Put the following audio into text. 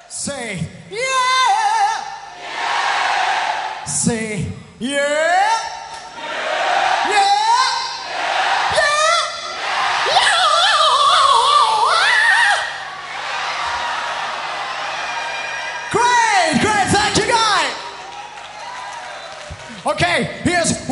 Say, yeah! Yeah! Say, yeah! Yeah! Yeah! Great, great, thank you guys. Okay, here's